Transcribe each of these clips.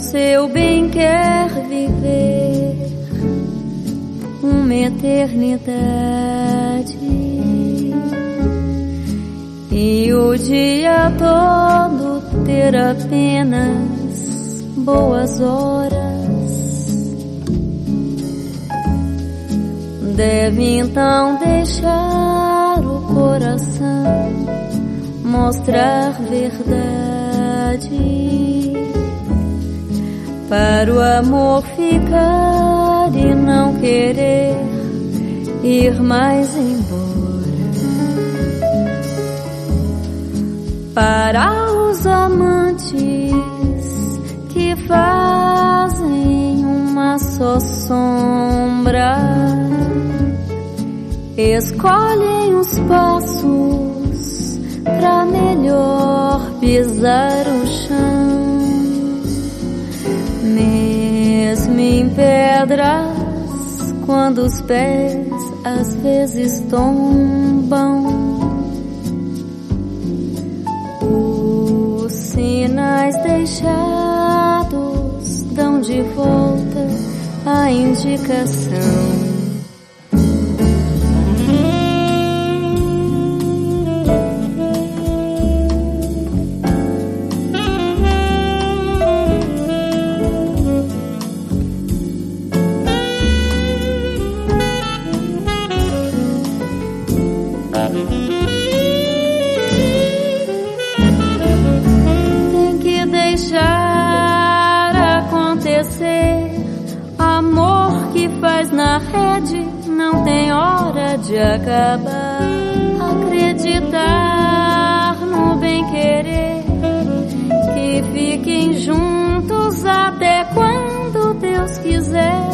seu bem quer viver uma eternidade, e o dia todo ter apenas boas horas. Deve então deixar o coração mostrar verdade, para o amor ficar e não querer ir mais embora. Para os amantes que fazem uma só sombra, escolhem os passos pra melhor pisar o chão. Mesmo em pedras, quando os pés às vezes tombam, os sinais deixados dão de volta a indicação. Tem que deixar acontecer. Amor que faz na rede não tem hora de acabar. Acreditar no bem-querer, que fiquem juntos até quando Deus quiser.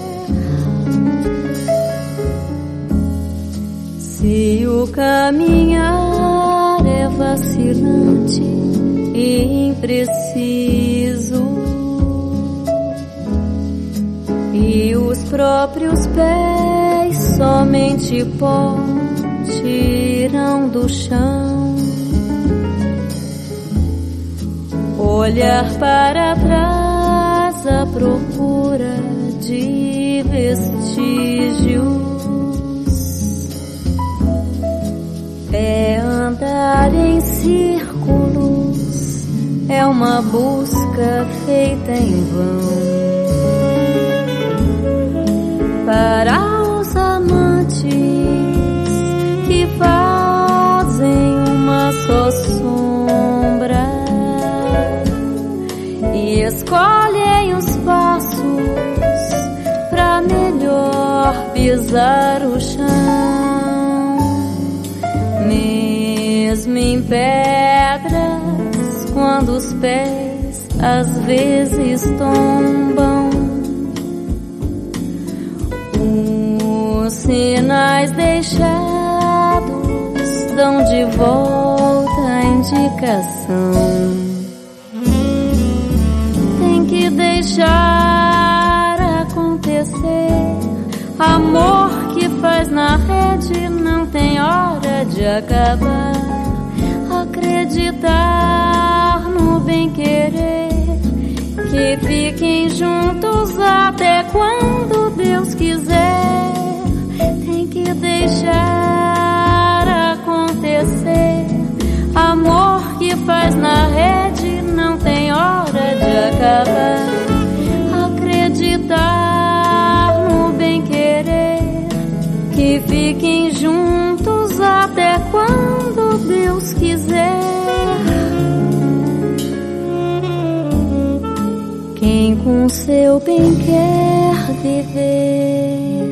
Se o caminhar é vacilante e impreciso, e os próprios pés somente pó tiram do chão, olhar para trás à procura de vestígios é andar em círculos, é uma busca feita em vão. Para os amantes que fazem uma só sombra e escolhem os passos pra melhor pisar o chão. Mesmo em pedras, quando os pés às vezes tombam, os sinais deixados dão de volta a indicação. Tem que deixar acontecer. Amor que faz na rede não tem hora de acabar. Acreditar no bem-querer, que fiquem juntos até quando Deus quiser. Tem que deixar acontecer. Amor que faz na rede não tem hora de acabar. Acreditar no bem-querer, que fiquem juntos até quando Deus quiser. Quem com seu bem quer viver